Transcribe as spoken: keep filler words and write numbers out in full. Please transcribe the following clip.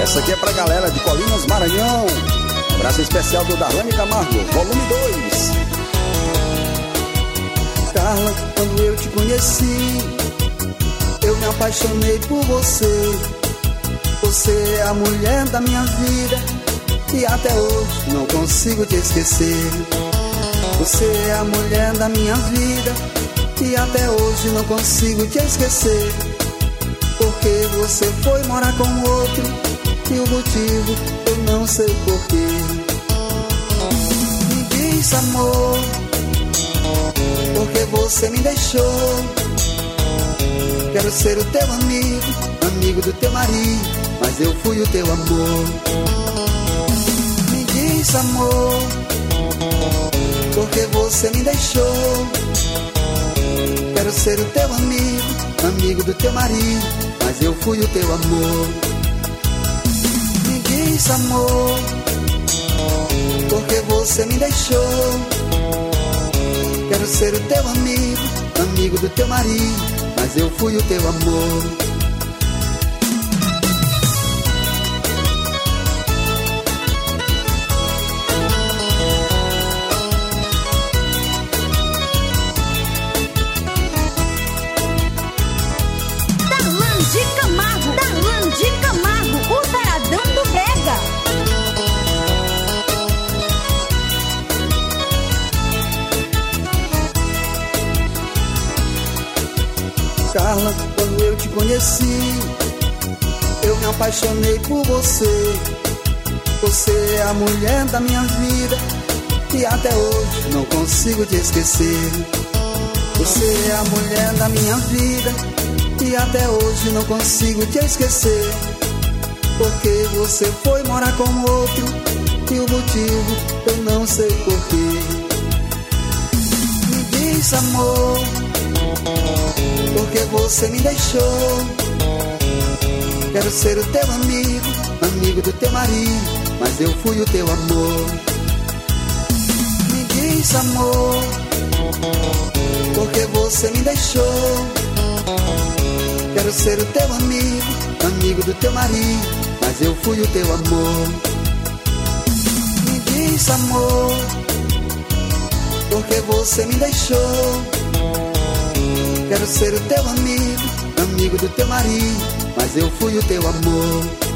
Essa aqui é pra galera de Colinas, Maranhão. Um abraço especial do Darlane Camargo, volume dois. Carla, quando eu te conheci, eu me apaixonei por você. Você é a mulher da minha vida e até hoje não consigo te esquecer. Você é a mulher da minha vida e até hoje não consigo te esquecer. Porque você foi morar com outro e o motivo eu não sei porquê. Me diz, amor, porque você me deixou. Quero ser o teu amigo, amigo do teu marido, mas eu fui o teu amor. Me diz, amor, porque você me deixou. Quero ser o teu amigo, amigo do teu marido, mas eu fui o teu amor. Me diz, amor, porque você me deixou. Quero ser o teu amigo, amigo do teu marido, mas eu fui o teu amor. Darlan de Camargo, Darlan de Camargo, o taradão do Brega. Carla, quando eu te conheci, eu me apaixonei por você. Você é a mulher da minha vida e até hoje não consigo te esquecer. Você é a mulher da minha vida e até hoje não consigo te esquecer. Porque você foi morar com outro e o motivo eu não sei porquê. Me diz, amor, porque você me deixou. Quero ser o teu amigo, amigo do teu marido, mas eu fui o teu amor. Me diz, amor, porque você me deixou. Quero ser o teu amigo, amigo do teu marido, mas eu fui o teu amor. Me diz, amor, porque você me deixou. Quero ser o teu amigo, amigo do teu marido, mas eu fui o teu amor.